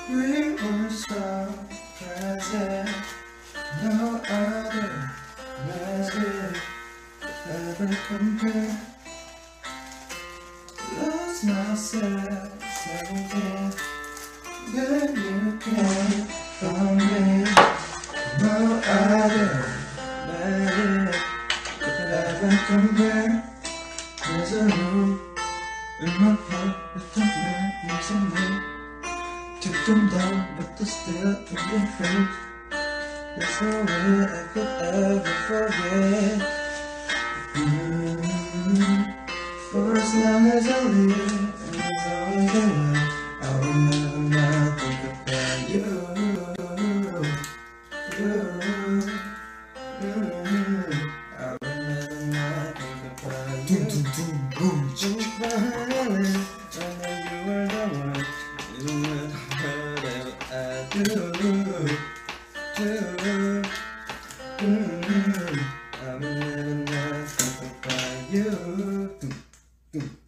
We were so present, no other magic ever compare. Lost myself, second, then you came from me. No other magic could ever compare. There's a room in my heart with the memories of me. Took them down, but they're still in your face. There's no way I could ever forget. For as long as I live, and as long as I live, I will never not think about you. I will never not think about you. I know you were the one. You know whatever I do. I will never not think about you.